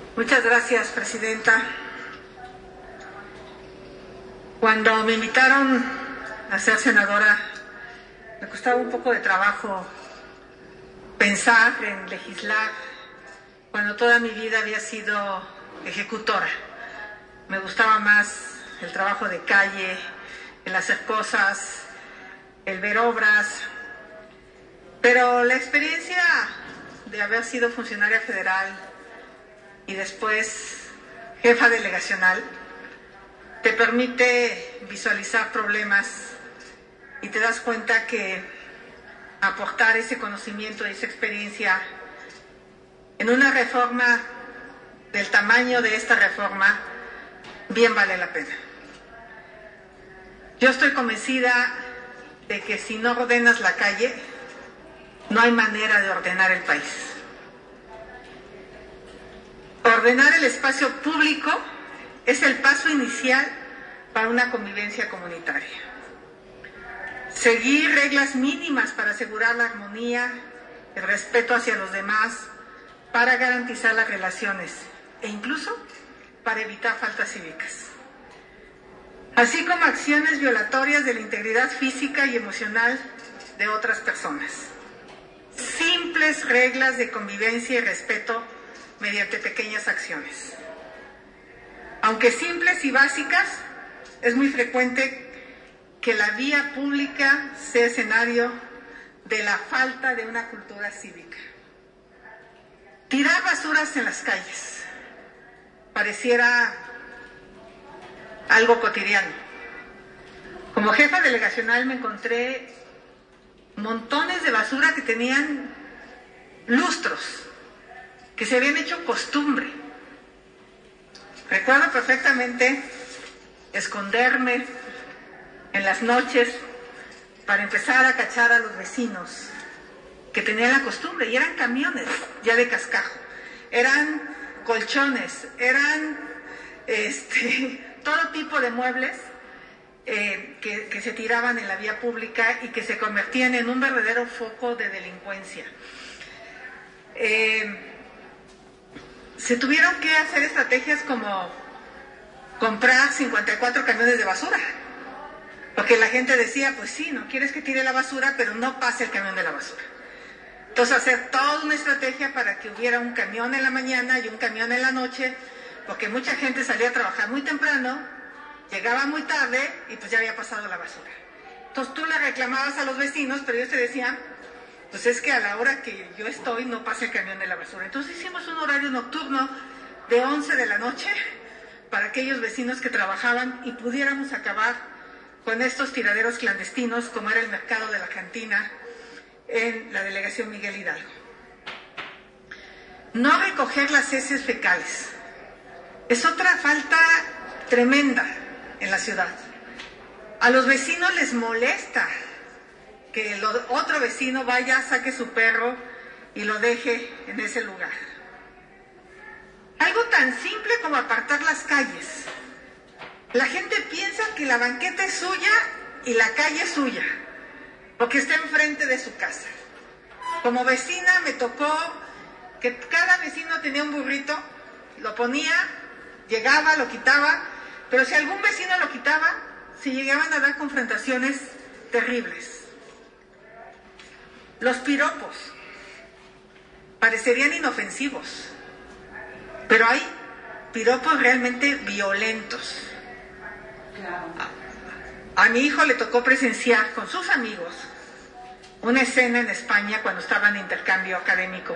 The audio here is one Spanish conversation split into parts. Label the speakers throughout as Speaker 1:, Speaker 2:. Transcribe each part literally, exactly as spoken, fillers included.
Speaker 1: Muchas gracias, Presidenta. Cuando me invitaron a ser senadora, me costaba un poco de trabajo pensar en legislar cuando toda mi vida había sido ejecutora. Me gustaba más el trabajo de calle, el hacer cosas, el ver obras. Pero la experiencia de haber sido funcionaria federal y después jefa delegacional te permite visualizar problemas y te das cuenta que aportar ese conocimiento y esa experiencia en una reforma del tamaño de esta reforma bien vale la pena. Yo estoy convencida de que si no ordenas la calle, no hay manera de ordenar el país. Ordenar el espacio público es el paso inicial para una convivencia comunitaria. Seguir reglas mínimas para asegurar la armonía, el respeto hacia los demás, para garantizar las relaciones e incluso para evitar faltas cívicas. Así como acciones violatorias de la integridad física y emocional de otras personas. Simples reglas de convivencia y respeto mediante pequeñas acciones. Aunque simples y básicas, es muy frecuente que la vía pública sea escenario de la falta de una cultura cívica. Tirar basuras en las calles pareciera algo cotidiano. Como jefa delegacional me encontré montones de basura que tenían lustros, que se habían hecho costumbre. Recuerdo perfectamente esconderme en las noches para empezar a cachar a los vecinos que tenían la costumbre, y eran camiones ya de cascajo, eran colchones, eran este, todo tipo de muebles eh, que, que se tiraban en la vía pública y que se convertían en un verdadero foco de delincuencia. Eh, se tuvieron que hacer estrategias como comprar cincuenta y cuatro camiones de basura, porque la gente decía, pues sí, no quieres que tire la basura, pero no pase el camión de la basura. Entonces hacer toda una estrategia para que hubiera un camión en la mañana y un camión en la noche, porque mucha gente salía a trabajar muy temprano, llegaba muy tarde y pues ya había pasado la basura. Entonces tú le reclamabas a los vecinos, pero ellos te decían, pues es que a la hora que yo estoy no pasa el camión de la basura. Entonces hicimos un horario nocturno de once de la noche para aquellos vecinos que trabajaban y pudiéramos acabar con estos tiraderos clandestinos como era el mercado de la cantina en la delegación Miguel Hidalgo. No recoger las heces fecales es otra falta tremenda en la ciudad. A los vecinos les molesta que el otro vecino vaya, saque su perro y lo deje en ese lugar. Algo tan simple como apartar las calles. La gente piensa que la banqueta es suya y la calle es suya, porque está enfrente de su casa. Como vecina me tocó que cada vecino tenía un burrito, lo ponía, llegaba, lo quitaba, pero si algún vecino lo quitaba, se llegaban a dar confrontaciones terribles. Los piropos parecerían inofensivos, pero hay piropos realmente violentos. A, a mi hijo le tocó presenciar con sus amigos una escena en España cuando estaban en intercambio académico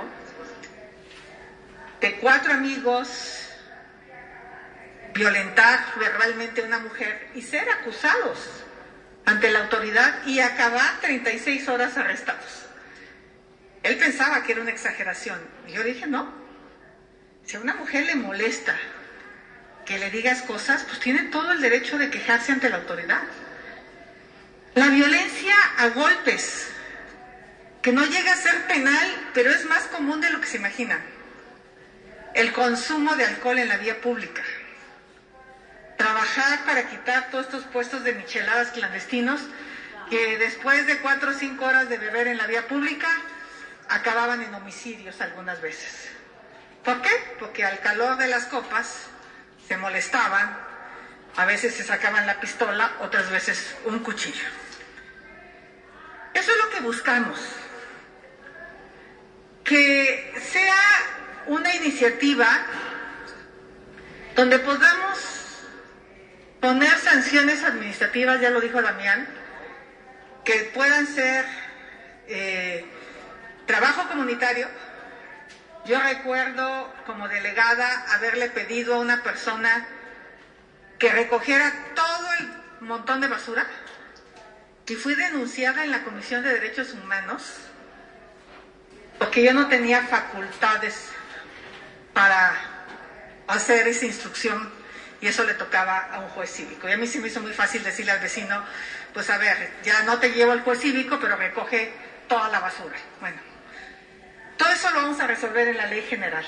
Speaker 1: de cuatro amigos violentar verbalmente a una mujer y ser acusados ante la autoridad y acabar treinta y seis horas arrestados. Él pensaba que era una exageración. Y yo dije, no. Si a una mujer le molesta que le digas cosas, pues tiene todo el derecho de quejarse ante la autoridad. La violencia a golpes, que no llega a ser penal, pero es más común de lo que se imagina. El consumo de alcohol en la vía pública. Trabajar para quitar todos estos puestos de micheladas clandestinos que después de cuatro o cinco horas de beber en la vía pública acababan en homicidios algunas veces. ¿Por qué? Porque al calor de las copas se molestaban, a veces se sacaban la pistola, otras veces un cuchillo. Eso es lo que buscamos, que sea una iniciativa donde podamos poner sanciones administrativas, ya lo dijo Damián, que puedan ser eh, trabajo comunitario. Yo recuerdo como delegada haberle pedido a una persona que recogiera todo el montón de basura y fui denunciada en la Comisión de Derechos Humanos porque yo no tenía facultades para hacer esa instrucción y eso le tocaba a un juez cívico. Y a mí se me hizo muy fácil decirle al vecino, pues a ver, ya no te llevo al juez cívico, pero recoge toda la basura. Bueno, todo eso lo vamos a resolver en la ley general.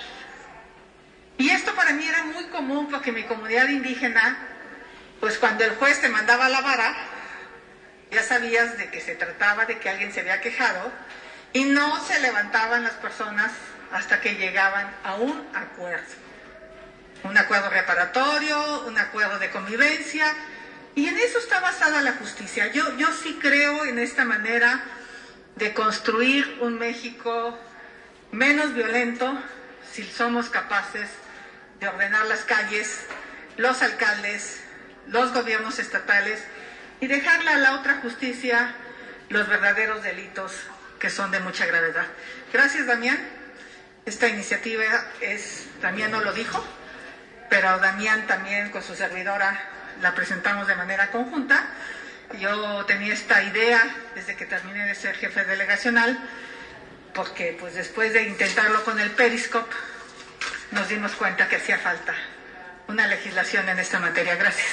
Speaker 1: Y esto para mí era muy común porque mi comunidad indígena, pues cuando el juez te mandaba la vara, ya sabías de que se trataba de que alguien se había quejado y no se levantaban las personas hasta que llegaban a un acuerdo. Un acuerdo reparatorio, un acuerdo de convivencia, y en eso está basada la justicia. Yo, yo sí creo en esta manera de construir un México menos violento si somos capaces de ordenar las calles, los alcaldes, los gobiernos estatales y dejarle a la otra justicia los verdaderos delitos que son de mucha gravedad. Gracias, Damián. Esta iniciativa es, Damián no lo dijo, pero Damián también con su servidora la presentamos de manera conjunta. Yo tenía esta idea desde que terminé de ser jefe delegacional, porque pues después de intentarlo con el Periscope, nos dimos cuenta que hacía falta una legislación en esta materia. Gracias.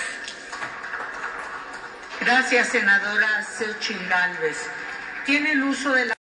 Speaker 2: Gracias, senadora Xochitl Gálvez. Tiene el uso de la